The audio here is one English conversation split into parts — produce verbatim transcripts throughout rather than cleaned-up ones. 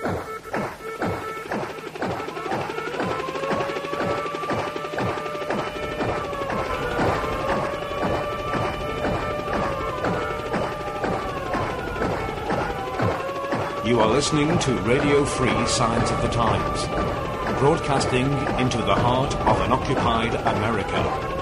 You are listening to Radio Free Signs of the Times, broadcasting into the heart of an occupied America.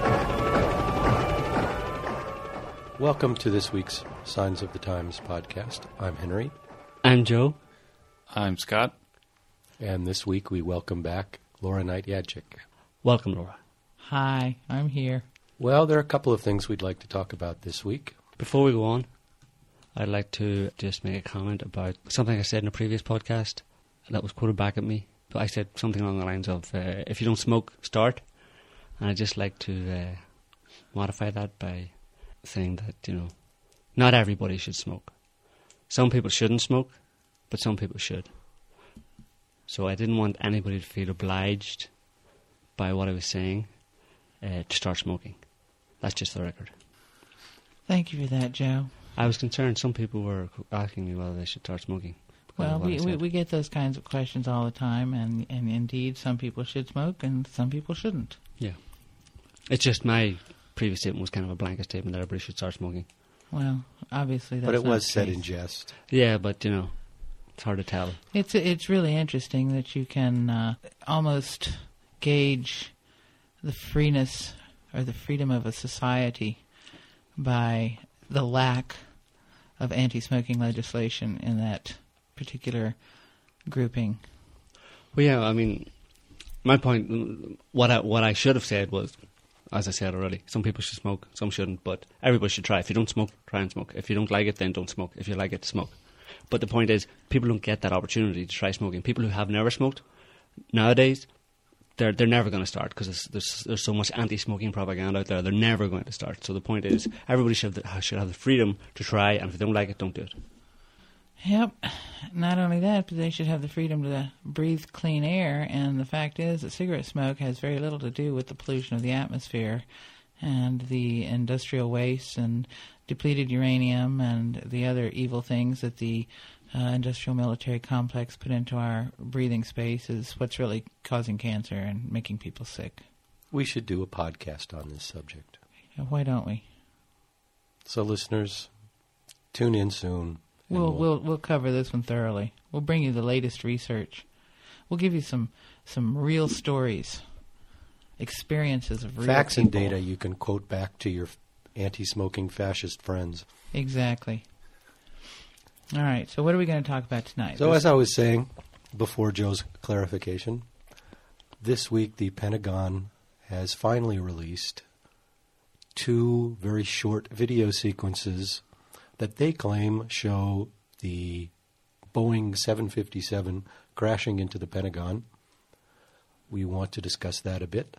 Welcome to this week's Signs of the Times podcast. I'm Henry. I'm Joe. I'm Scott. And this week we welcome back Laura Knight-Yadchik. Welcome, Laura. Hi, I'm here. Well, there are a couple of things we'd like to talk about this week. Before we go on, I'd like to just make a comment about something I said in a previous podcast that was quoted back at me. But I said something along the lines of, uh, if you don't smoke, start. And I'd just like to uh, modify that by saying that, you know, not everybody should smoke. Some people shouldn't smoke, but some people should. So I didn't want anybody to feel obliged by what I was saying uh, to start smoking. That's just the record. Thank you for that, Joe. I was concerned some people were asking me whether they should start smoking. Well, we, we we get those kinds of questions all the time, and, and indeed some people should smoke and some people shouldn't. Yeah. It's just my previous statement was kind of a blanket statement that everybody should start smoking. Well, obviously that's But it not was the said case. in jest. Yeah, but, you know, it's hard to tell. It's it's really interesting that you can uh, almost gauge the freeness or the freedom of a society by the lack of anti-smoking legislation in that particular grouping. Well, yeah, I mean, my point, what I, what I should have said was, as I said already, some people should smoke, some shouldn't, but everybody should try. If you don't smoke, try and smoke. If you don't like it, then don't smoke. If you like it, smoke. But the point is, people don't get that opportunity to try smoking. People who have never smoked, nowadays, they're they're never going to start because there's, there's there's so much anti-smoking propaganda out there. They're never going to start. So the point is, everybody should have the, should have the freedom to try, and if they don't like it, don't do it. Yep. Not only that, but they should have the freedom to breathe clean air. And the fact is that cigarette smoke has very little to do with the pollution of the atmosphere and the industrial waste and depleted uranium and the other evil things that the uh, industrial military complex put into our breathing space is what's really causing cancer and making people sick. We should do a podcast on this subject. Why don't we? So listeners, tune in soon. We'll, we'll we'll we'll cover this one thoroughly. We'll bring you the latest research. We'll give you some some real stories, experiences of real facts people. and data you can quote back to your anti-smoking fascist friends. Exactly. All right. So what are we going to talk about tonight? So This- as I was saying before Joe's clarification, this week the Pentagon has finally released two very short video sequences that they claim show the Boeing seven fifty-seven crashing into the Pentagon. We want to discuss that a bit.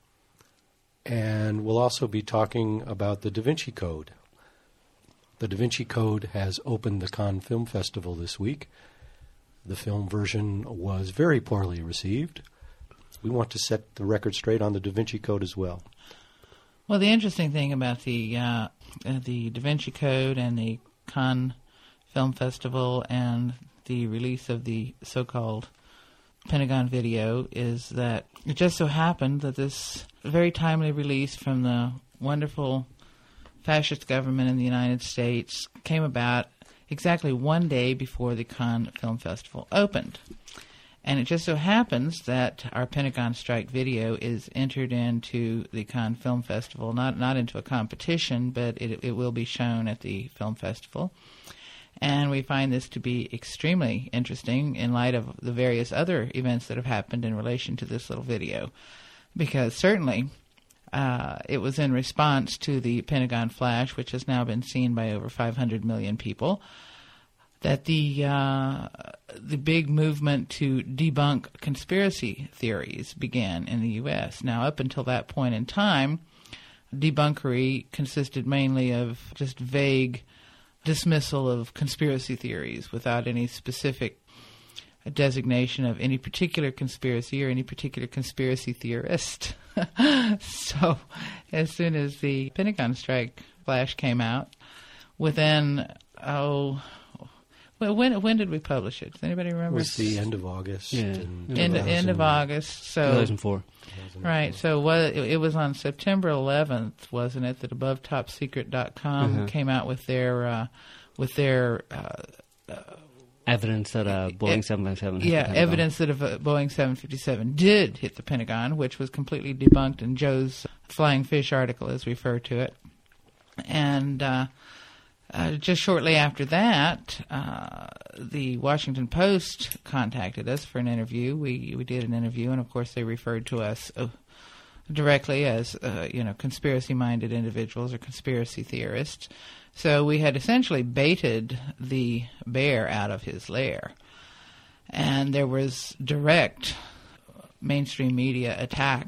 And we'll also be talking about the Da Vinci Code. The Da Vinci Code has opened the Cannes Film Festival this week. The film version was very poorly received. We want to set the record straight on the Da Vinci Code as well. Well, the interesting thing about the uh, uh, the Da Vinci Code and the Cannes Film Festival and the release of the so-called Pentagon video is that it just so happened that this very timely release from the wonderful fascist government in the United States came about exactly one day before the Cannes Film Festival opened. And it just so happens that our Pentagon Strike video is entered into the Cannes Film Festival, not not into a competition, but it, it will be shown at the film festival. And we find this to be extremely interesting in light of the various other events that have happened in relation to this little video. Because certainly uh, it was in response to the Pentagon Flash, which has now been seen by over five hundred million people, that the uh, the big movement to debunk conspiracy theories began in the U S. Now, up until that point in time, debunkery consisted mainly of just vague dismissal of conspiracy theories without any specific designation of any particular conspiracy or any particular conspiracy theorist. So, as soon as the Pentagon Strike Flash came out, within, oh... Well, when when did we publish it? Does anybody It remember? was the end of August. Yeah. in End, two end of thousand August. So two thousand four. right. So what it, it was on September eleventh, wasn't it? That above top secret dot com Uh-huh. came out with their uh, with their uh, Evidence that a Boeing seven fifty-seven hit yeah the Pentagon. evidence that a v- Boeing seven fifty-seven did hit the Pentagon, which was completely debunked in Joe's Flying Fish article, as we refer to it. And uh, uh, just shortly after that, uh, the Washington Post contacted us for an interview. We we did an interview, and of course they referred to us uh, directly as uh, you know conspiracy-minded individuals or conspiracy theorists. So we had essentially baited the bear out of his lair. And there was direct mainstream media attack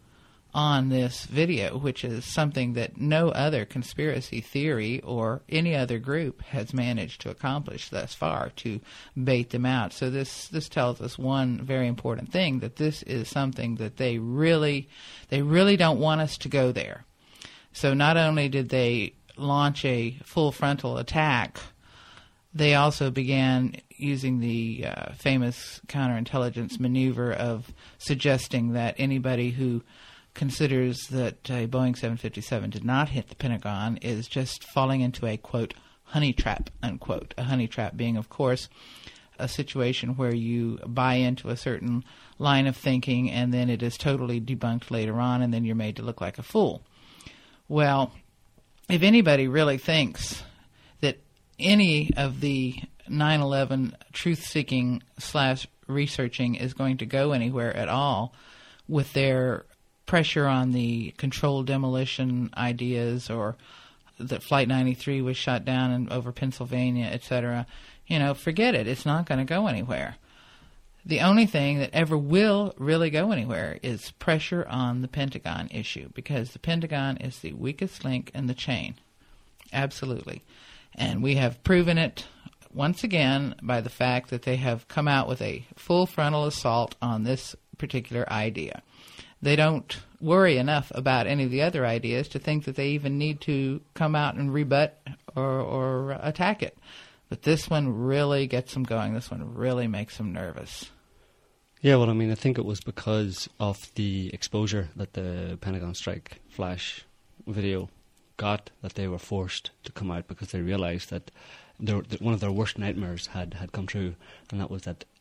on this video, which is something that no other conspiracy theory or any other group has managed to accomplish thus far, to bait them out. So this this tells us one very important thing, that this is something that they really they really don't want us to go there. So not only did they launch a full frontal attack, they also began using the uh, famous counterintelligence maneuver of suggesting that anybody who considers that a Boeing seven fifty-seven did not hit the Pentagon is just falling into a, quote, honey trap, unquote. A honey trap being, of course, a situation where you buy into a certain line of thinking and then it is totally debunked later on, and then you're made to look like a fool. Well, if anybody really thinks that any of the nine eleven truth-seeking slash researching is going to go anywhere at all with their pressure on the controlled demolition ideas, or that Flight ninety-three was shot down in, over Pennsylvania, et cetera, you know, forget it. It's not going to go anywhere. The only thing that ever will really go anywhere is pressure on the Pentagon issue, because the Pentagon is the weakest link in the chain. Absolutely. And we have proven it once again by the fact that they have come out with a full frontal assault on this particular idea. They don't worry enough about any of the other ideas to think that they even need to come out and rebut or, or attack it. But this one really gets them going. This one really makes them nervous. Yeah, well, I mean, I think it was because of the exposure that the Pentagon strike flash video got that they were forced to come out, because they realized that their, that one of their worst nightmares had, had come true, and that was that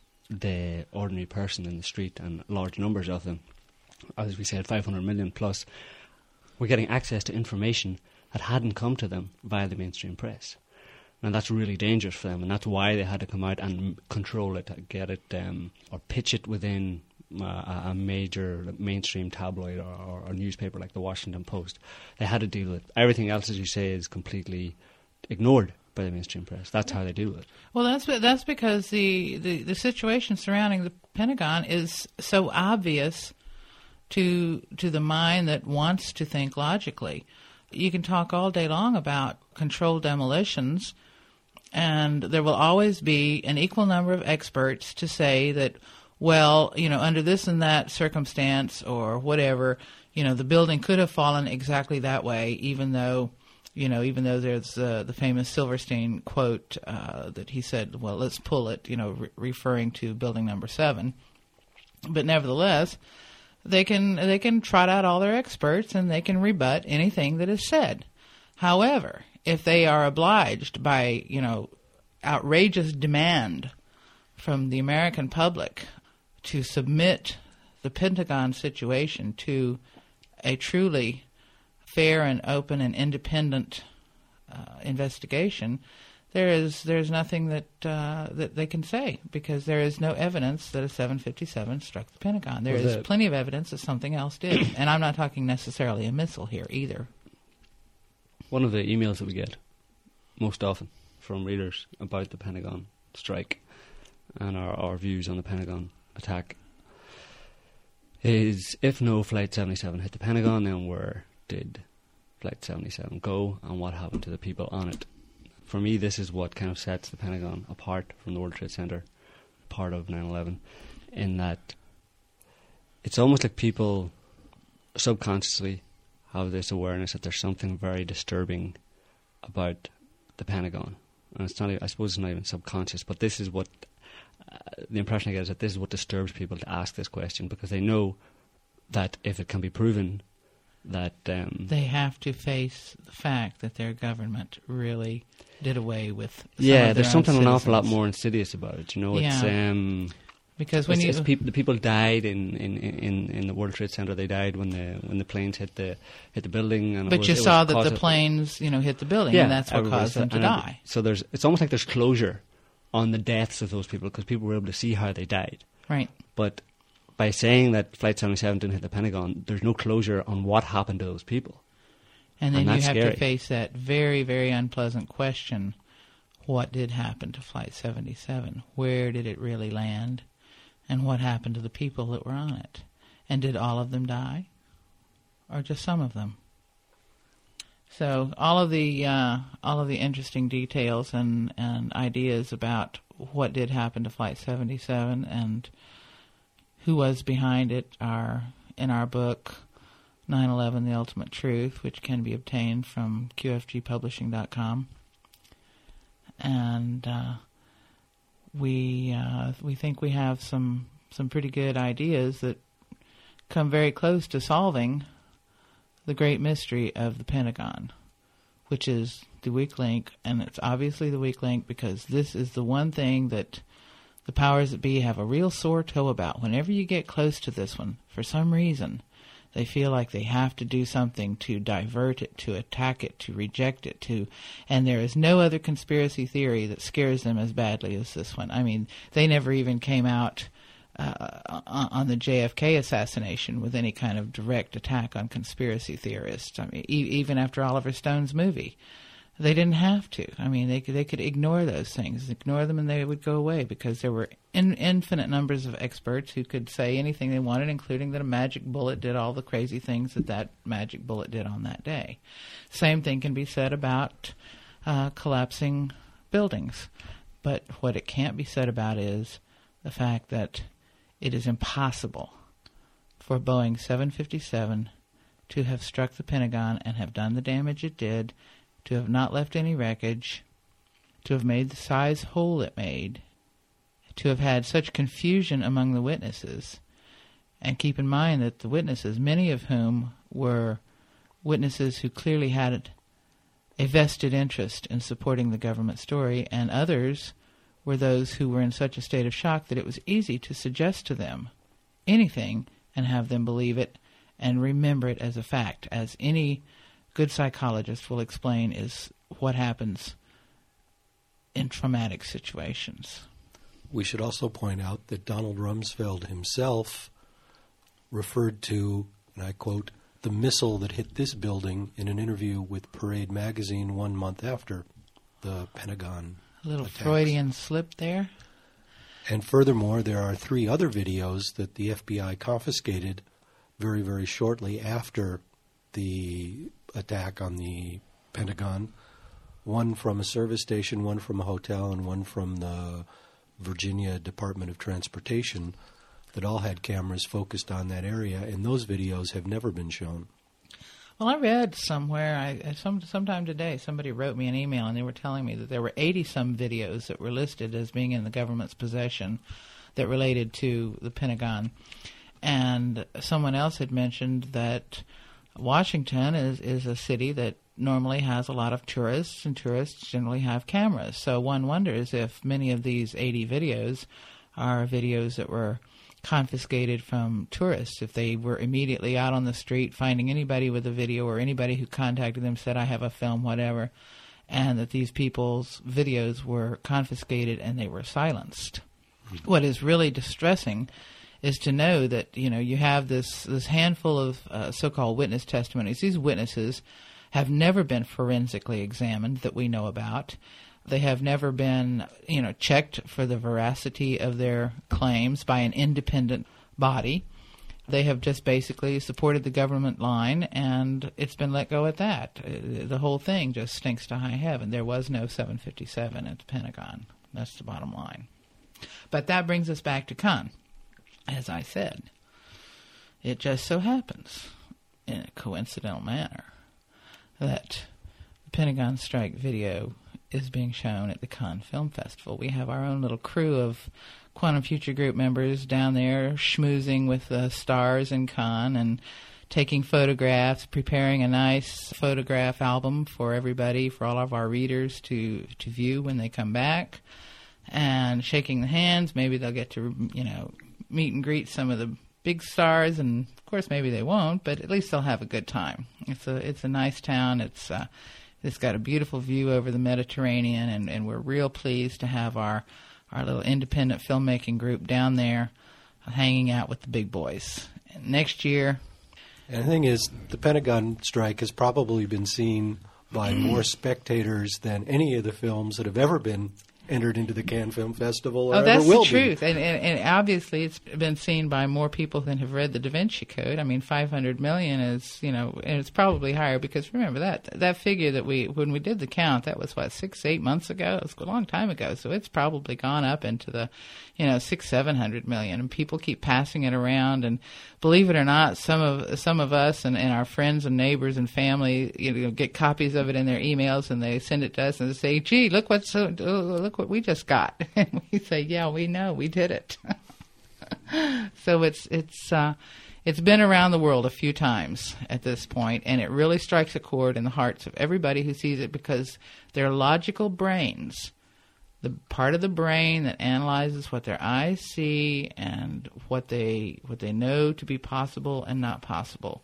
the ordinary person in the street, and large numbers of them, as we said, five hundred million plus, were getting access to information that hadn't come to them via the mainstream press. And that's really dangerous for them, and that's why they had to come out and control it, get it, um, or pitch it within uh, a major mainstream tabloid or, or, or newspaper like the Washington Post. They had to deal with it. Everything else, as you say, is completely ignored by the mainstream press. That's how they deal with it. Well, that's that's because the, the, the situation surrounding the Pentagon is so obvious to to the mind that wants to think logically. You can talk all day long about controlled demolitions, and there will always be an equal number of experts to say that, well, you know, under this and that circumstance or whatever, you know, the building could have fallen exactly that way, even though, you know, even though there's uh, the famous Silverstein quote uh, that he said, well, let's pull it, you know, re- referring to building number seven. But nevertheless, they can they can trot out all their experts and they can rebut anything that is said. However, if they are obliged by, you know, outrageous demand from the American public to submit the Pentagon situation to a truly fair and open and independent uh, investigation, there is there's nothing that uh, that they can say, because there is no evidence that a seven fifty-seven struck the Pentagon. There Was is it- plenty of evidence that something else did, and I'm not talking necessarily a missile here either. One of the emails that we get most often from readers about the Pentagon strike and our, our views on the Pentagon attack is, if no Flight seventy-seven hit the Pentagon, then where did Flight seventy-seven go and what happened to the people on it? For me, this is what kind of sets the Pentagon apart from the World Trade Center, part of nine eleven, in that it's almost like people subconsciously have this awareness that there's something very disturbing about the Pentagon. and it's not. Even, I suppose it's not even subconscious, but this is what uh, the impression I get is that this is what disturbs people to ask this question, because they know that if it can be proven that um, they have to face the fact that their government really did away with some yeah, of their there's own something an awful lot citizens. more insidious about it. You know, it's Yeah. um, Because when it's, you it's peop- the people died in, in, in, in the World Trade Center. They died when the when the planes hit the hit the building. And it but was, you it was saw that cause the of- planes, you know, hit the building, yeah, and that's what everybody caused them said- to and it- die. So there's it's almost like there's closure on the deaths of those people, because people were able to see how they died. Right. But by saying that Flight seventy-seven didn't hit the Pentagon, there's no closure on what happened to those people. And then And you that's have scary. to face that very, very unpleasant question: what did happen to Flight seventy-seven? Where did it really land? And what happened to the people that were on it? And did all of them die? Or just some of them? So all of the uh, all of the interesting details and, and ideas about what did happen to Flight seventy-seven and who was behind it are in our book, nine eleven, The Ultimate Truth, which can be obtained from Q F G publishing dot com. And uh, we uh, we think we have some, some pretty good ideas that come very close to solving the great mystery of the Pentagon, which is the weak link. And it's obviously the weak link because this is the one thing that the powers that be have a real sore toe about. Whenever you get close to this one, for some reason, they feel like they have to do something to divert it, to attack it, to reject it, to, and there is no other conspiracy theory that scares them as badly as this one. I mean, they never even came out uh, on the J F K assassination with any kind of direct attack on conspiracy theorists. I mean, e- even after Oliver Stone's movie, they didn't have to. I mean, they could, they could ignore those things, ignore them, and they would go away because there were in, infinite numbers of experts who could say anything they wanted, including that a magic bullet did all the crazy things that that magic bullet did on that day. Same thing can be said about uh, collapsing buildings. But what it can't be said about is the fact that it is impossible for Boeing seven fifty-seven to have struck the Pentagon and have done the damage it did, to have not left any wreckage, to have made the size hole it made, to have had such confusion among the witnesses. And keep in mind that the witnesses, many of whom were witnesses who clearly had a vested interest in supporting the government story, and others were those who were in such a state of shock that it was easy to suggest to them anything and have them believe it and remember it as a fact, as any good psychologist will explain is what happens in traumatic situations. We should also point out that Donald Rumsfeld himself referred to, and I quote, the missile that hit this building in an interview with Parade magazine one month after the Pentagon A little attacks. Freudian slip there. And furthermore, there are three other videos that the F B I confiscated very, very shortly after the attack on the Pentagon. One from a service station, one from a hotel, and one from the Virginia Department of Transportation that all had cameras focused on that area, and those videos have never been shown. Well, I read somewhere, I some sometime today, somebody wrote me an email, and they were telling me that there were eighty-some videos that were listed as being in the government's possession that related to the Pentagon. And someone else had mentioned that Washington is, is a city that normally has a lot of tourists, and tourists generally have cameras. So one wonders if many of these eighty videos are videos that were confiscated from tourists, if they were immediately out on the street finding anybody with a video or anybody who contacted them said, I have a film, whatever, and that these people's videos were confiscated and they were silenced. Mm-hmm. What is really distressing is to know that, you know, you have this, this handful of uh, so-called witness testimonies. These witnesses have never been forensically examined that we know about. They have never been, you know, checked for the veracity of their claims by an independent body. They have just basically supported the government line, and it's been let go at that. The whole thing just stinks to high heaven. There was no seven fifty-seven at the Pentagon. That's the bottom line. But that brings us back to Khan. As I said, it just so happens, in a coincidental manner, that the Pentagon strike video is being shown at the Cannes Film Festival. We have our own little crew of Quantum Future Group members down there schmoozing with the stars in Cannes and taking photographs, preparing a nice photograph album for everybody, for all of our readers to, to view when they come back, and shaking the hands. Maybe they'll get to, you know, meet and greet some of the big stars, and of course maybe they won't, but at least they'll have a good time. It's a it's a nice town. It's uh, it's got a beautiful view over the Mediterranean, and, and we're real pleased to have our our little independent filmmaking group down there hanging out with the big boys. And next year. And the thing is, the Pentagon strike has probably been seen by more spectators than any of the films that have ever been entered into the Cannes Film Festival or oh, ever will that's the be. truth. And, and, and obviously it's been seen by more people than have read the Da Vinci Code. I mean, five hundred million is, you know, and it's probably higher because remember that that figure that we, when we did the count, that was what, six, eight months ago? It was a long time ago. So it's probably gone up into the, you know, six, seven hundred million. And people keep passing it around. And believe it or not, some of some of us and, and our friends and neighbors and family, you know, get copies of it in their emails and they send it to us and they say, "Gee, look what's so, look what we just got." And we say, "Yeah, we know, we did it." So it's it's uh, it's been around the world a few times at this point, and it really strikes a chord in the hearts of everybody who sees it because their logical brains, the part of the brain that analyzes what their eyes see and what they what they know to be possible and not possible,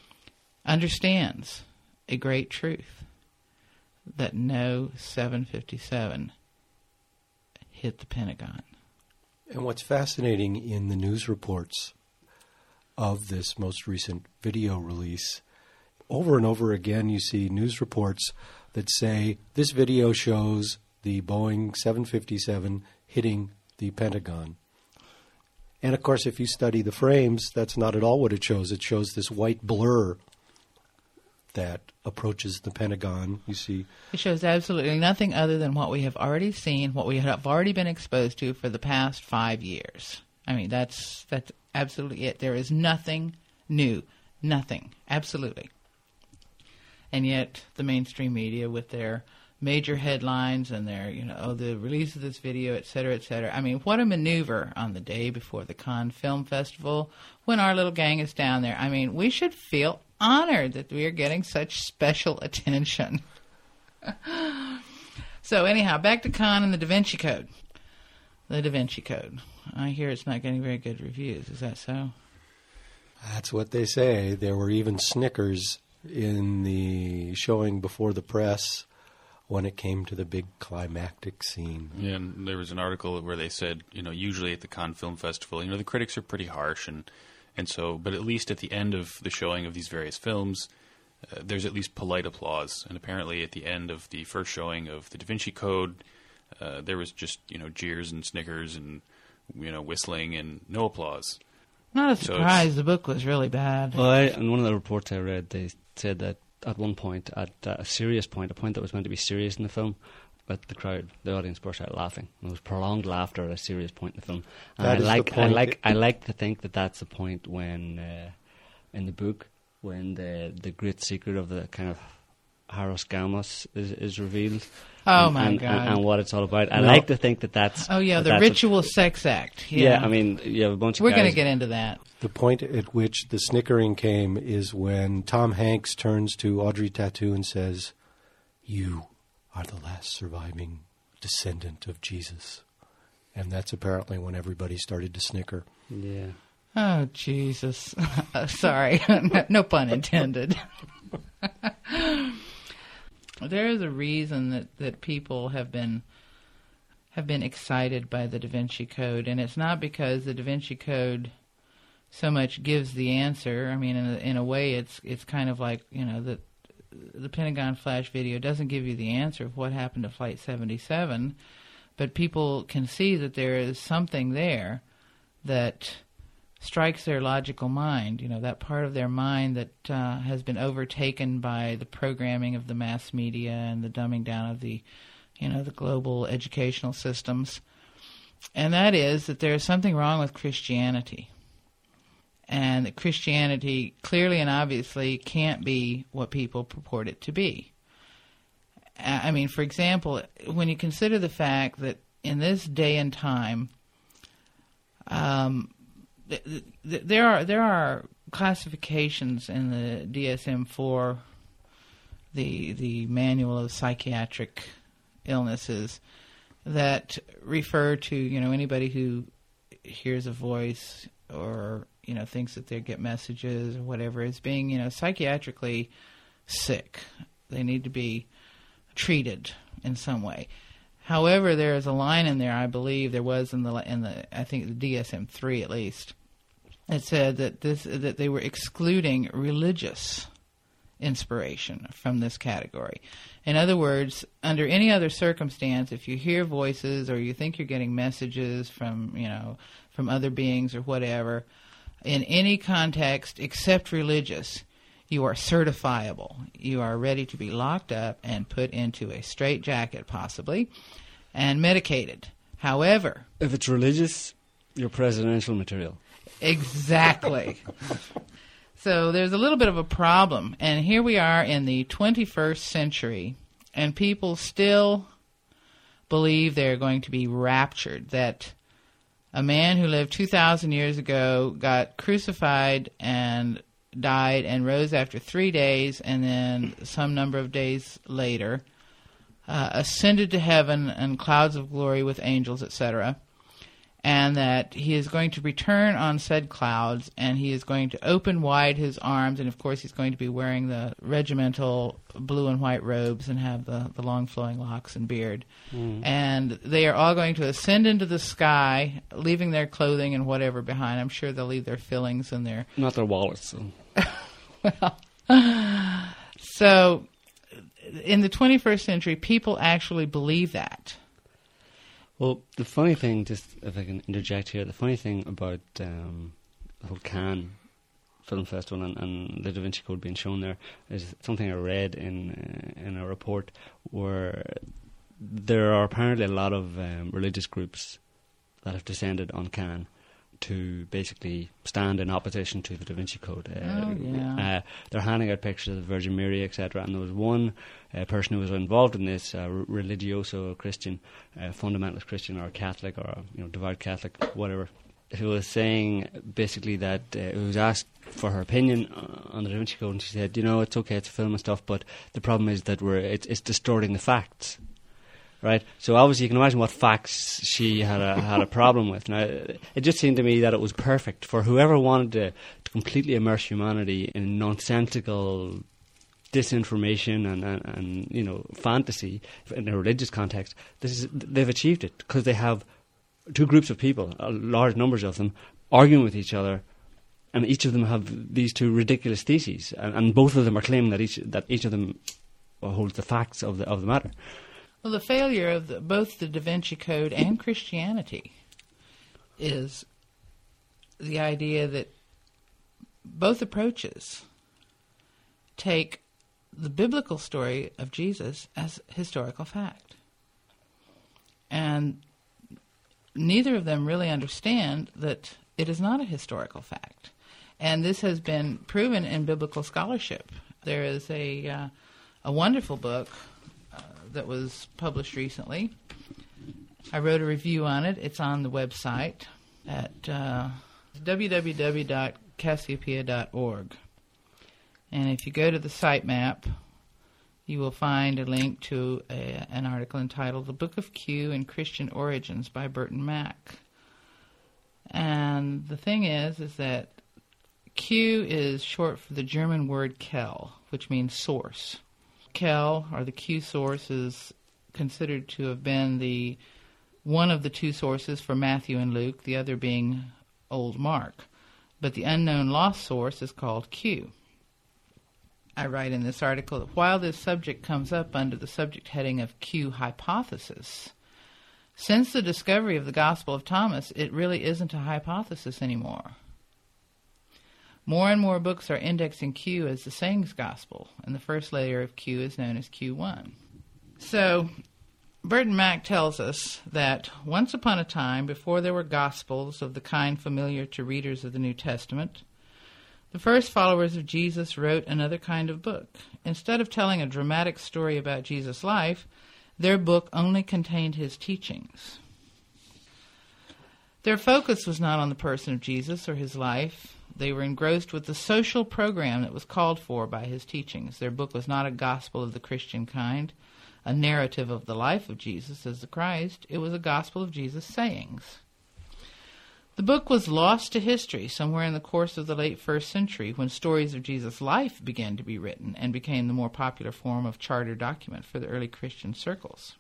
understands a great truth, that no seven fifty-seven hit the Pentagon. And what's fascinating in the news reports of this most recent video release, over and over again you see news reports that say this video shows the Boeing seven fifty-seven hitting the Pentagon. And, of course, if you study the frames, that's not at all what it shows. It shows this white blur that approaches the Pentagon. You see, it shows absolutely nothing other than what we have already seen, what we have already been exposed to for the past five years. I mean, that's that's absolutely it. There is nothing new. Nothing. Absolutely. And yet the mainstream media with their major headlines and their, you know, oh, the release of this video, et cetera, et cetera. I mean, what a maneuver on the day before the Cannes Film Festival when our little gang is down there. I mean, we should feel honored that we are getting such special attention. So anyhow, back to Cannes and the Da Vinci Code. The Da Vinci Code. I hear it's not getting very good reviews. Is that so? That's what they say. There were even snickers in the showing before the press when it came to the big climactic scene. Yeah, and there was an article where they said, you know, usually at the Cannes Film Festival, you know, the critics are pretty harsh, and and so, but at least at the end of the showing of these various films, uh, there's at least polite applause. And apparently at the end of the first showing of the Da Vinci Code, uh, there was just, you know, jeers and snickers and, you know, whistling and no applause. Not a So surprise. it's- The book was really bad. Well, I, in one of the reports I read, they said that at one point, at uh, a serious point, a point that was meant to be serious in the film, that the crowd, the audience burst out laughing. And there was prolonged laughter at a serious point in the film. And That I is the like, I point. like, I like to think that that's the point when, uh, in the book, when the the great secret of the kind of Haros Gamos is, is revealed. Oh, and, my and, God. And, and what it's all about. I No. like to think that that's. Oh, yeah, that the that's a- ritual sex act. yeah. Yeah, I mean, you have a bunch of we're guys. going to get into that. The point at which the snickering came is when Tom Hanks turns to Audrey Tautou and says, "You are the last surviving descendant of Jesus." And that's apparently when everybody started to snicker. Yeah. Oh, Jesus. Uh, sorry. No pun intended. There is a reason that, that people have been have been excited by the Da Vinci Code, and it's not because the Da Vinci Code so much gives the answer. I mean, in a, in a way, it's it's kind of like, you know, the the Pentagon flash video doesn't give you the answer of what happened to Flight seventy-seven, but people can see that there is something there that strikes their logical mind, you know, that part of their mind that uh, has been overtaken by the programming of the mass media and the dumbing down of the, you know, the global educational systems. And that is that there is something wrong with Christianity. And that Christianity clearly and obviously can't be what people purport it to be. I mean, for example, when you consider the fact that in this day and time, um, th- th- there are there are classifications in the D S M four, the the Manual of Psychiatric Illnesses, that refer to, you know, anybody who hears a voice or, you know, thinks that they get messages or whatever as being, you know, psychiatrically sick. They need to be treated in some way. However, there is a line in there, I believe there was in the in the I think the D S M three at least. It said that this that they were excluding religious inspiration from this category. In other words, under any other circumstance, if you hear voices or you think you're getting messages from, you know, from other beings or whatever, in any context except religious, you are certifiable. You are ready to be locked up and put into a straitjacket, possibly, and medicated. However, if it's religious, you're presidential material. Exactly. So there's a little bit of a problem, and here we are in the twenty-first century, and people still believe they're going to be raptured, that a man who lived two thousand years ago got crucified and died and rose after three days, and then some number of days later uh, ascended to heaven in clouds of glory with angels, et cetera, and that he is going to return on said clouds, and he is going to open wide his arms, and of course he's going to be wearing the regimental blue and white robes and have the, the long flowing locks and beard. Mm. And they are all going to ascend into the sky, leaving their clothing and whatever behind. I'm sure they'll leave their fillings and their... Not their wallets. So. Well, so in the twenty-first century, people actually believe that. Well, the funny thing, just if I can interject here, the funny thing about um, the whole Cannes Film Festival and, and the Da Vinci Code being shown there is something I read in uh, in a report where there are apparently a lot of um, religious groups that have descended on Cannes to basically stand in opposition to the Da Vinci Code. Uh, oh, yeah. uh, they're handing out pictures of the Virgin Mary, et cetera. And there was one uh, person who was involved in this, uh, religioso Christian, uh, fundamentalist Christian, or Catholic, or you know, devout Catholic, whatever, who was saying basically that uh, who was asked for her opinion on the Da Vinci Code, and she said, you know, it's okay, it's a film and stuff, but the problem is that we're it's, it's distorting the facts. Right, so obviously you can imagine what facts she had a had a problem with. Now, it just seemed to me that it was perfect for whoever wanted to, to completely immerse humanity in nonsensical disinformation and, and, and you know fantasy in a religious context. This is they've achieved it because they have two groups of people, uh, large numbers of them, arguing with each other, and each of them have these two ridiculous theses, and, and both of them are claiming that each that each of them holds the facts of the of the matter. Well, the failure of the, both the Da Vinci Code and Christianity is the idea that both approaches take the biblical story of Jesus as historical fact. And neither of them really understand that it is not a historical fact. And this has been proven in biblical scholarship. There is a, uh, a wonderful book that was published recently. I wrote a review on it. It's on the website at uh, w w w dot cassiopeia dot org. And if you go to the sitemap, you will find a link to a, an article entitled The Book of Q and Christian Origins by Burton Mack. And the thing is, is that Q is short for the German word Quelle, which means source. Quelle, or the Q source, is considered to have been the one of the two sources for Matthew and Luke, the other being Old Mark. But the unknown lost source is called Q. I write in this article that while this subject comes up under the subject heading of Q hypothesis, since the discovery of the Gospel of Thomas, it really isn't a hypothesis anymore. More and more books are indexing Q as the sayings gospel, and the first layer of Q is known as Q one. So, Burton Mack tells us that once upon a time, before there were gospels of the kind familiar to readers of the New Testament, The first followers of Jesus wrote another kind of book. Instead of telling a dramatic story about Jesus' life, their book only contained his teachings. Their focus was not on the person of Jesus or his life. They were engrossed with the social program that was called for by his teachings. Their book was not a gospel of the Christian kind, a narrative of the life of Jesus as the Christ. It was a gospel of Jesus' sayings. The book was lost to history somewhere in the course of the late first century when stories of Jesus' life began to be written and became the more popular form of charter document for the early Christian circles.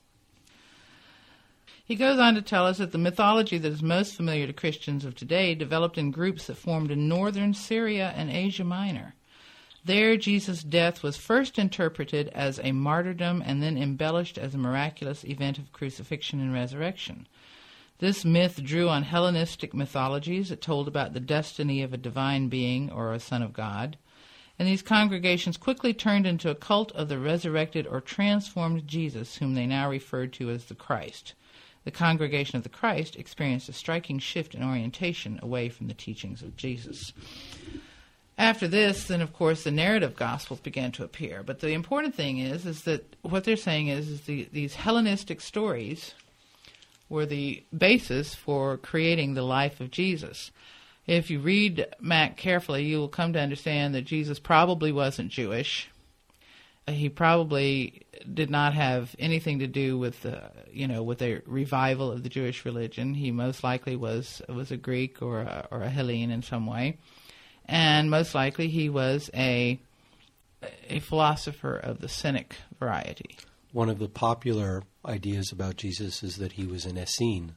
He goes on to tell us that the mythology that is most familiar to Christians of today developed in groups that formed in northern Syria and Asia Minor. There, Jesus' death was first interpreted as a martyrdom and then embellished as a miraculous event of crucifixion and resurrection. This myth drew on Hellenistic mythologies that told about the destiny of a divine being or a son of God, and these congregations quickly turned into a cult of the resurrected or transformed Jesus, whom they now referred to as the Christ. The Congregation of the Christ experienced a striking shift in orientation away from the teachings of Jesus. After this, then, of course, the narrative Gospels began to appear. But the important thing is, is that what they're saying is, is the, these Hellenistic stories were the basis for creating the life of Jesus. If you read Mack carefully, you will come to understand that Jesus probably wasn't Jewish. He probably did not have anything to do with, uh, you know, with a revival of the Jewish religion. He most likely was was a Greek or a, or a Hellene in some way, and most likely he was a a philosopher of the Cynic variety. One of the popular ideas about Jesus is that he was an Essene,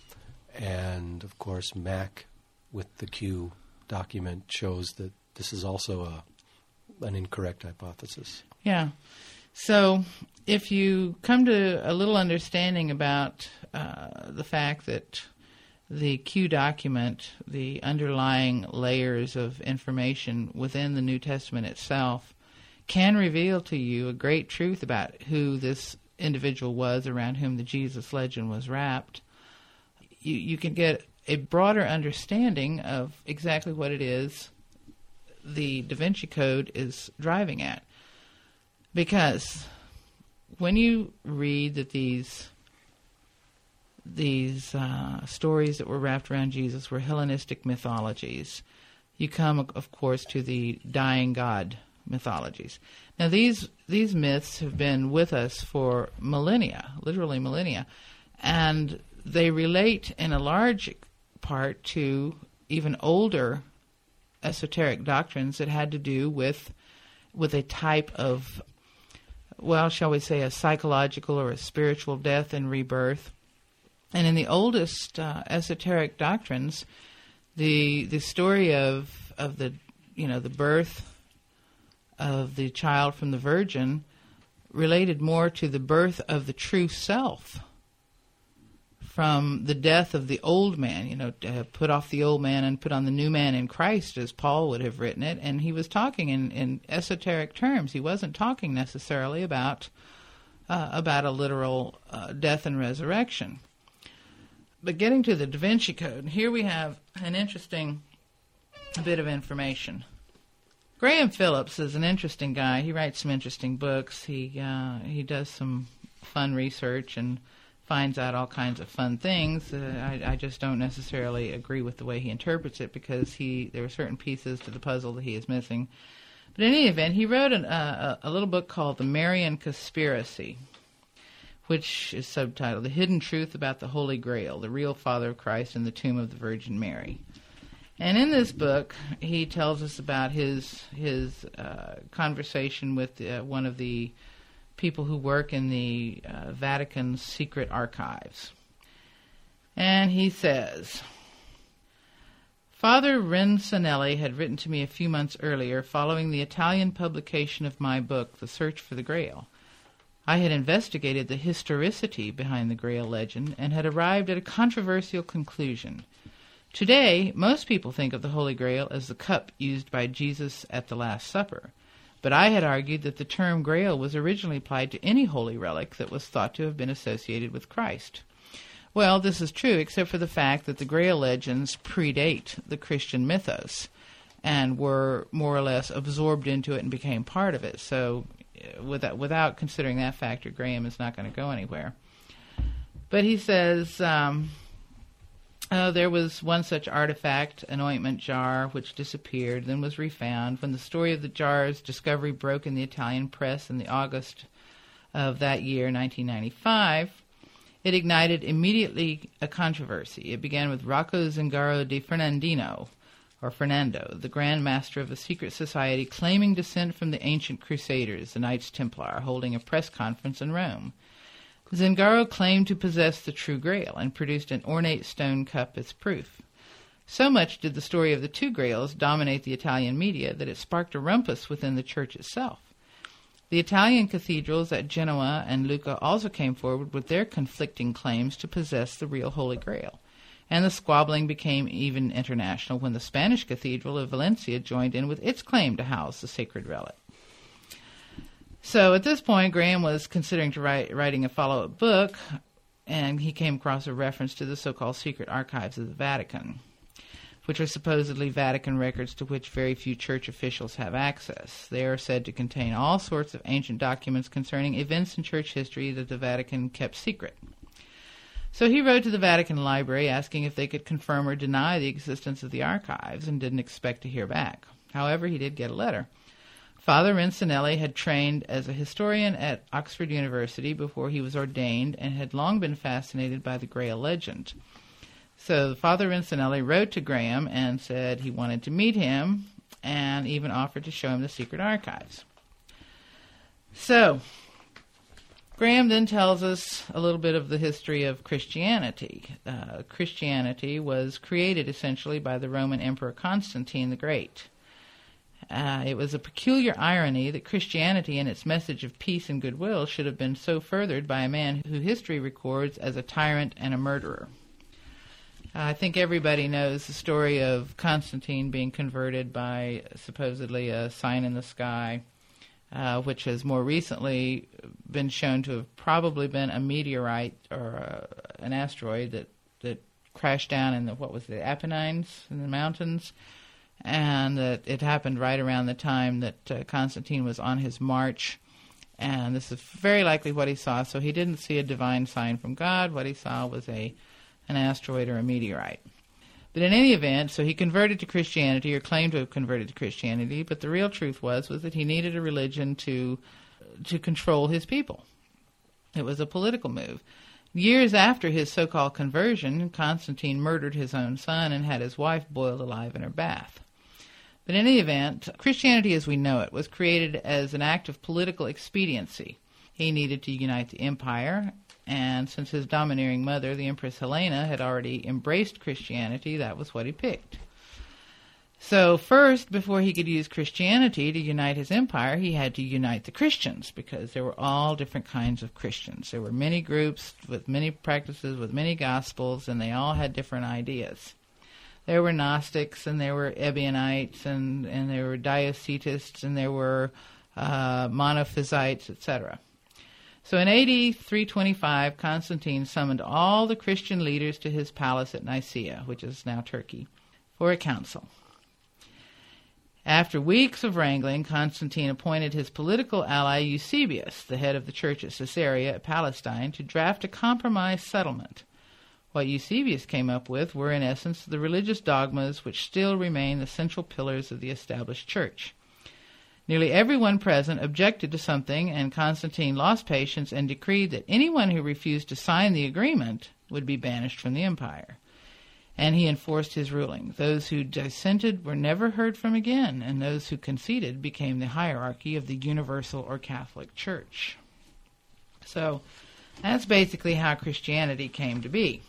and of course Mack, with the Q document, shows that this is also a an incorrect hypothesis. Yeah. So if you come to a little understanding about uh, the fact that the Q document, the underlying layers of information within the New Testament itself, can reveal to you a great truth about who this individual was around whom the Jesus legend was wrapped, you, you can get a broader understanding of exactly what it is the Da Vinci Code is driving at. Because when you read that these these uh, stories that were wrapped around Jesus were Hellenistic mythologies, you come, of course, to the dying God mythologies. Now, these these myths have been with us for millennia, literally millennia, and they relate in a large part to even older esoteric doctrines that had to do with with a type of, well, shall we say, a psychological or a spiritual death and rebirth. And in the oldest uh, esoteric doctrines, the the story of of the you know the birth of the child from the virgin related more to the birth of the true self from the death of the old man, you know, to put off the old man and put on the new man in Christ, as Paul would have written it. And he was talking in, in esoteric terms. He wasn't talking necessarily about uh, about a literal uh, death and resurrection. But getting to the Da Vinci Code, here we have an interesting bit of information. Graham Phillips is an interesting guy. He writes some interesting books. He uh, he does some fun research and finds out all kinds of fun things. Uh, I, I just don't necessarily agree with the way he interprets it because he there are certain pieces to the puzzle that he is missing. But in any event, he wrote an, uh, a little book called The Marian Conspiracy, which is subtitled The Hidden Truth About the Holy Grail, the Real Father of Christ and the Tomb of the Virgin Mary. And in this book, he tells us about his his uh, conversation with uh, one of the people who work in the uh, Vatican's secret archives. And he says, Father Rensanelli had written to me a few months earlier following the Italian publication of my book, The Search for the Grail. I had investigated the historicity behind the Grail legend and had arrived at a controversial conclusion. Today, most people think of the Holy Grail as the cup used by Jesus at the Last Supper. But I had argued that the term Grail was originally applied to any holy relic that was thought to have been associated with Christ. Well, this is true, except for the fact that the Grail legends predate the Christian mythos. and were more or less absorbed into it and became part of it. So without, without considering that factor, Graham is not going to go anywhere. But he says, um, uh, there was one such artifact, an ointment jar, which disappeared, then was refound. When the story of the jar's discovery broke in the Italian press in the August of that year, nineteen ninety-five, it ignited immediately a controversy. It began with Rocco Zingaro di Fernandino, or Fernando, the Grand Master of a secret society claiming descent from the ancient Crusaders, the Knights Templar, holding a press conference in Rome. Zingaro claimed to possess the True Grail and produced an ornate stone cup as proof. So much did the story of the two Grails dominate the Italian media that it sparked a rumpus within the church itself. The Italian cathedrals at Genoa and Lucca also came forward with their conflicting claims to possess the real Holy Grail, and the squabbling became even international when the Spanish cathedral of Valencia joined in with its claim to house the sacred relic. So at this point, Graham was considering to write, writing a follow-up book, and he came across a reference to the so-called secret archives of the Vatican, which are supposedly Vatican records to which very few church officials have access. They are said to contain all sorts of ancient documents concerning events in church history that the Vatican kept secret. So he wrote to the Vatican Library asking if they could confirm or deny the existence of the archives and didn't expect to hear back. However, he did get a letter. Father Rencinelli had trained as a historian at Oxford University before he was ordained and had long been fascinated by the Grail legend. So Father Rencinelli wrote to Graham and said he wanted to meet him and even offered to show him the secret archives. So Graham then tells us a little bit of the history of Christianity. Uh, Christianity was created essentially by the Roman Emperor Constantine the Great. Uh, it was a peculiar irony that Christianity and its message of peace and goodwill should have been so furthered by a man who history records as a tyrant and a murderer. I think everybody knows the story of Constantine being converted by supposedly a sign in the sky, uh, which has more recently been shown to have probably been a meteorite or uh, an asteroid that, that crashed down in the, what was it, the Apennines in the mountains, and that it happened right around the time that uh, Constantine was on his march. And this is very likely what he saw. So he didn't see a divine sign from God. What he saw was a an asteroid or a meteorite. But in any event, so he converted to Christianity, or claimed to have converted to Christianity, but the real truth was was that he needed a religion to to control his people. It was a political move. Years after his so-called conversion, Constantine murdered his own son and had his wife boiled alive in her bath. But in any event, Christianity as we know it was created as an act of political expediency. He needed to unite the empire, and since his domineering mother, the Empress Helena, had already embraced Christianity, that was what he picked. So first, before he could use Christianity to unite his empire, he had to unite the Christians, because there were all different kinds of Christians. There were many groups with many practices, with many gospels, and they all had different ideas. There were Gnostics, and there were Ebionites, and, and there were Diocetists, and there were uh, Monophysites, et cetera. So in A D three twenty-five, Constantine summoned all the Christian leaders to his palace at Nicaea, which is now Turkey, for a council. After weeks of wrangling, Constantine appointed his political ally Eusebius, the head of the church at Caesarea at Palestine, to draft a compromise settlement. What Eusebius came up with were, in essence, the religious dogmas which still remain the central pillars of the established church. Nearly everyone present objected to something, and Constantine lost patience and decreed that anyone who refused to sign the agreement would be banished from the empire. And he enforced his ruling. Those who dissented were never heard from again, and those who conceded became the hierarchy of the universal or Catholic Church. So that's basically how Christianity came to be.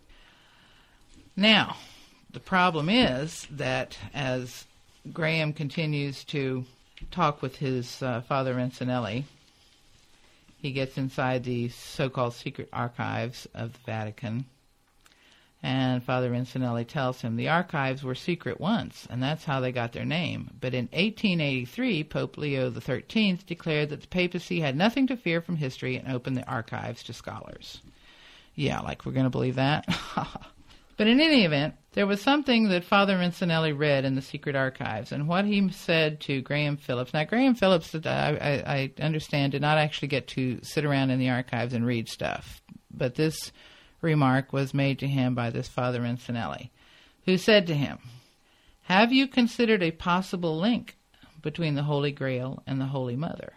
Now, the problem is that as Graham continues to talk with his uh, Father Rencinelli, he gets inside the so-called secret archives of the Vatican, and Father Rencinelli tells him the archives were secret once, and that's how they got their name. But in eighteen eighty-three, Pope Leo the thirteenth declared that the papacy had nothing to fear from history and opened the archives to scholars. Yeah, like we're going to believe that? But in any event, There was something that Father Mancinelli read in the secret archives, and what he said to Graham Phillips. Now, Graham Phillips, I, I, I understand, did not actually get to sit around in the archives and read stuff, but this remark was made to him by this Father Mancinelli, who said to him, "Have you considered a possible link between the Holy Grail and the Holy Mother?"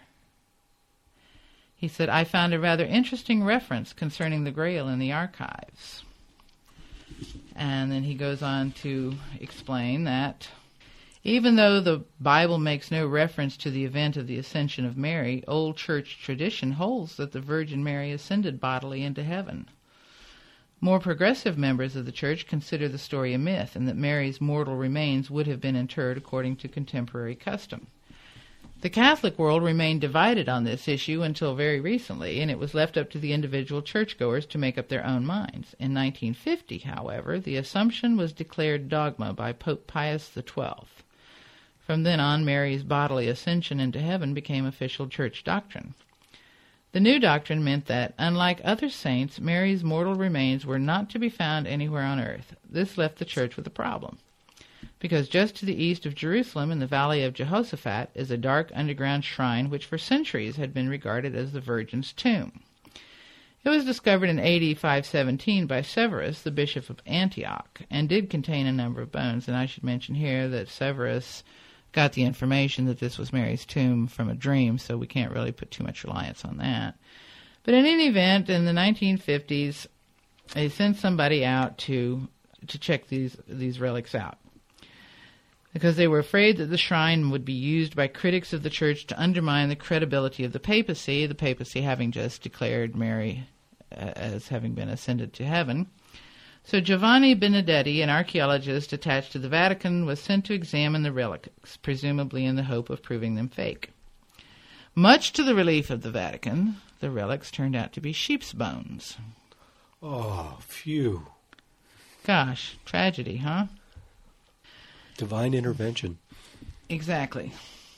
He said, "I found a rather interesting reference concerning the Grail in the archives." And then he goes on to explain that even though the Bible makes no reference to the event of the ascension of Mary, old church tradition holds that the Virgin Mary ascended bodily into heaven. More progressive members of the church consider the story a myth, and that Mary's mortal remains would have been interred according to contemporary custom. The Catholic world remained divided on this issue until very recently, and it was left up to the individual churchgoers to make up their own minds. In nineteen fifty, however, the Assumption was declared dogma by Pope Pius the Twelfth. From then on, Mary's bodily ascension into heaven became official church doctrine. The new doctrine meant that, unlike other saints, Mary's mortal remains were not to be found anywhere on earth. This left the church with a problem, because just to the east of Jerusalem in the valley of Jehoshaphat is a dark underground shrine which for centuries had been regarded as the Virgin's tomb. It was discovered in A D five seventeen by Severus, the bishop of Antioch, and did contain a number of bones. And I should mention here that Severus got the information that this was Mary's tomb from a dream, so we can't really put too much reliance on that. But in any event, in the nineteen fifties, they sent somebody out to to check these these relics out, because they were afraid that the shrine would be used by critics of the church to undermine the credibility of the papacy, the papacy having just declared Mary uh, as having been ascended to heaven. So Giovanni Benedetti, an archaeologist attached to the Vatican, was sent to examine the relics, presumably in the hope of proving them fake. Much to the relief of the Vatican, the relics turned out to be sheep's bones. Oh, phew. Gosh, tragedy, huh? Divine intervention. Exactly.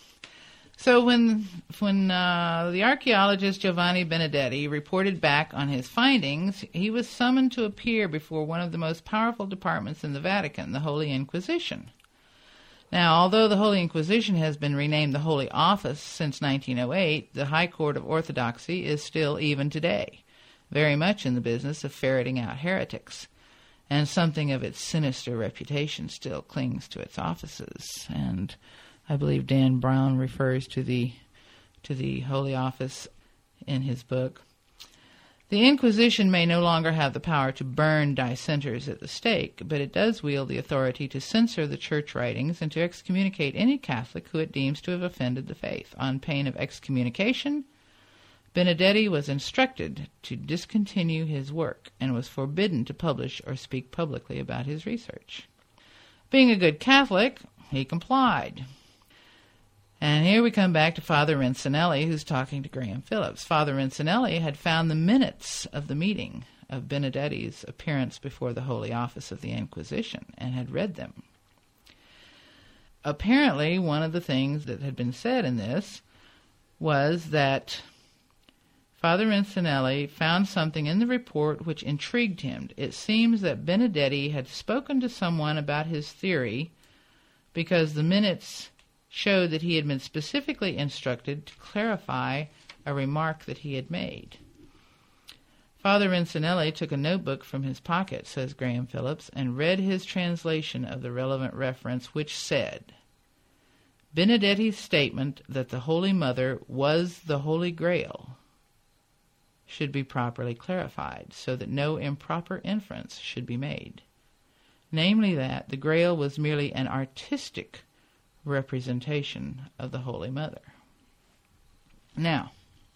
So when when uh, the archaeologist Giovanni Benedetti reported back on his findings, he was summoned to appear before one of the most powerful departments in the Vatican, the Holy Inquisition. Now, although the Holy Inquisition has been renamed the Holy Office since nineteen oh eight, the High Court of Orthodoxy is still, even today, very much in the business of ferreting out heretics, and something of its sinister reputation still clings to its offices. And I believe Dan Brown refers to the to the Holy Office in his book. The Inquisition may no longer have the power to burn dissenters at the stake, but it does wield the authority to censor the church writings and to excommunicate any Catholic who it deems to have offended the faith. On pain of excommunication, Benedetti was instructed to discontinue his work and was forbidden to publish or speak publicly about his research. Being a good Catholic, he complied. And here we come back to Father Mancinelli, who's talking to Graham Phillips. Father Mancinelli had found the minutes of the meeting of Benedetti's appearance before the Holy Office of the Inquisition and had read them. Apparently, one of the things that had been said in this was that Father Mancinelli found something in the report which intrigued him. It seems that Benedetti had spoken to someone about his theory because the minutes showed that he had been specifically instructed to clarify a remark that he had made. Father Mancinelli took a notebook from his pocket, says Graham Phillips, and read his translation of the relevant reference, which said, Benedetti's statement that the Holy Mother was the Holy Grail should be properly clarified so that no improper inference should be made, namely that the Grail was merely an artistic representation of the Holy Mother. Now,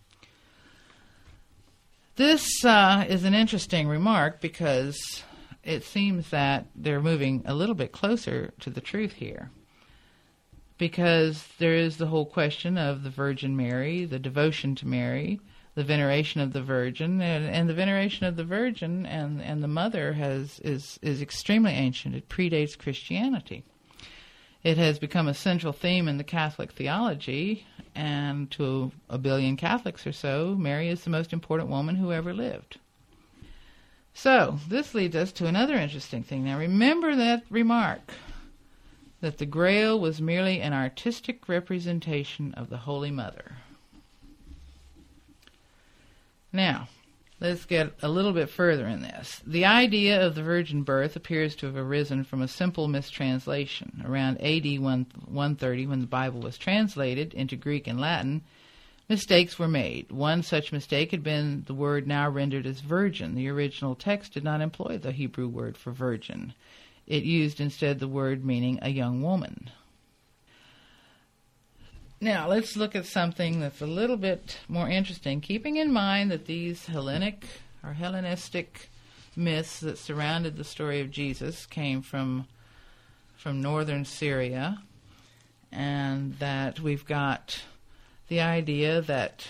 this uh, is an interesting remark because it seems that they're moving a little bit closer to the truth here, because there is the whole question of the Virgin Mary, the devotion to Mary, the veneration of the Virgin, and, and the veneration of the Virgin and, and the Mother has is, is extremely ancient. It predates Christianity. It has become a central theme in the Catholic theology, and to a billion Catholics or so, Mary is the most important woman who ever lived. So, this leads us to another interesting thing. Now, remember that remark that the Grail was merely an artistic representation of the Holy Mother. Now, let's get a little bit further in this. The idea of the virgin birth appears to have arisen from a simple mistranslation. Around A D one thirty, when the Bible was translated into Greek and Latin, mistakes were made. One such mistake had been the word now rendered as virgin. The original text did not employ the Hebrew word for virgin. It used instead the word meaning a young woman. Now, let's look at something that's a little bit more interesting, keeping in mind that these Hellenic or Hellenistic myths that surrounded the story of Jesus came from from northern Syria, and that we've got the idea that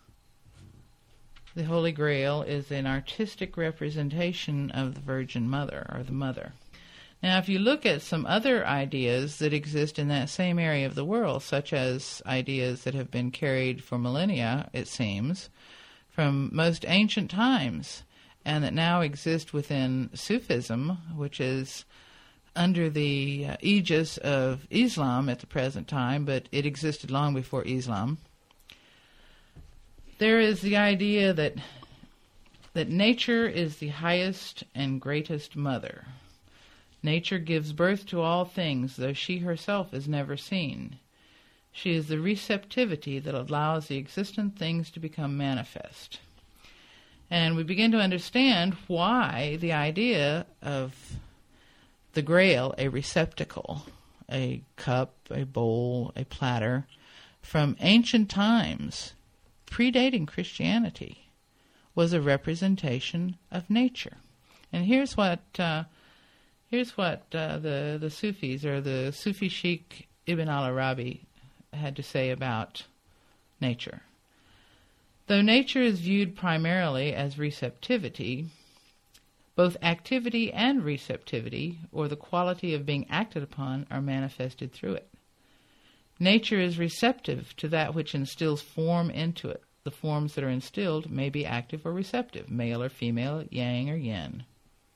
the Holy Grail is an artistic representation of the Virgin Mother, or the Mother. Now, if you look at some other ideas that exist in that same area of the world, such as ideas that have been carried for millennia, it seems, from most ancient times, and that now exist within Sufism, which is under the uh, aegis of Islam at the present time, but it existed long before Islam. There is the idea that that nature is the highest and greatest mother. Nature gives birth to all things, though she herself is never seen. She is the receptivity that allows the existent things to become manifest. And we begin to understand why the idea of the Grail, a receptacle, a cup, a bowl, a platter, from ancient times, predating Christianity, was a representation of nature. And here's what... Uh, Here's what uh, the, the Sufis, or the Sufi Sheikh Ibn al-Arabi, had to say about nature. Though nature is viewed primarily as receptivity, both activity and receptivity, or the quality of being acted upon, are manifested through it. Nature is receptive to that which instills form into it. The forms that are instilled may be active or receptive, male or female, yang or yin.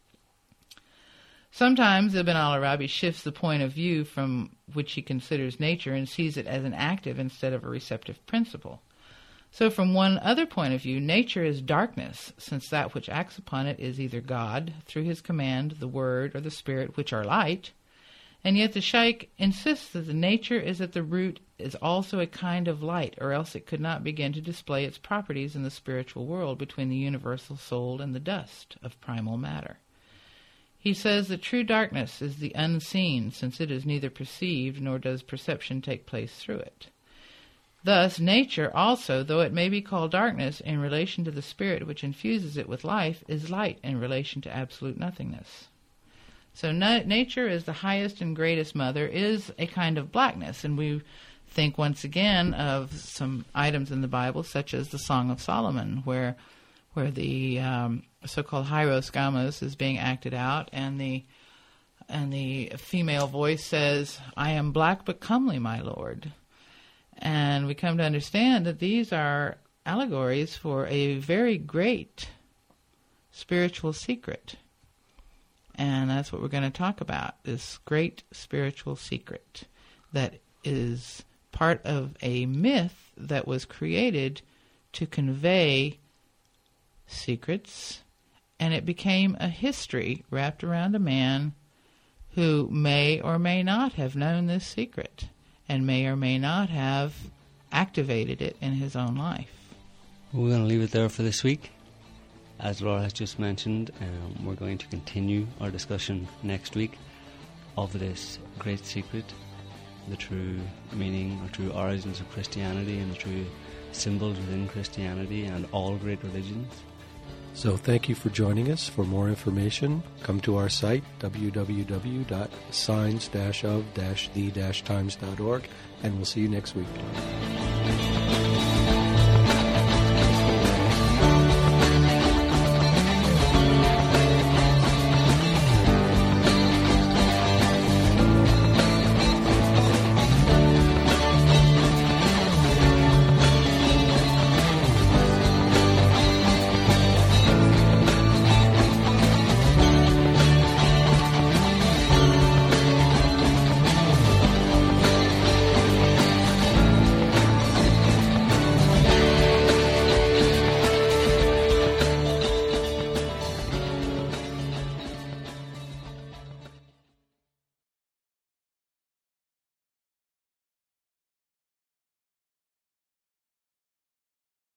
Sometimes Ibn al-Arabi shifts the point of view from which he considers nature and sees it as an active instead of a receptive principle. So from one other point of view, nature is darkness, since that which acts upon it is either God, through his command, the Word, or the Spirit, which are light. And yet the Shaykh insists that the nature is at the root is also a kind of light, or else it could not begin to display its properties in the spiritual world between the universal soul and the dust of primal matter. He says that true darkness is the unseen, since it is neither perceived nor does perception take place through it. Thus, nature also, though it may be called darkness in relation to the spirit which infuses it with life, is light in relation to absolute nothingness. So na- nature, as the highest and greatest mother, is a kind of blackness, and we think once again of some items in the Bible, such as the Song of Solomon, where where the um, so-called Hieros Gamos is being acted out, and the and the female voice says, "I am black but comely, my lord." And we come to understand that these are allegories for a very great spiritual secret. And that's what we're going to talk about, this great spiritual secret that is part of a myth that was created to convey secrets, and it became a history wrapped around a man who may or may not have known this secret and may or may not have activated it in his own life. We're going to leave it there for this week. As Laura has just mentioned, um, we're going to continue our discussion next week of this great secret, the true meaning or true origins of Christianity and the true symbols within Christianity and all great religions. So thank you for joining us. For more information, come to our site, w w w dot signs dash of dash the dash times dot org, and we'll see you next week.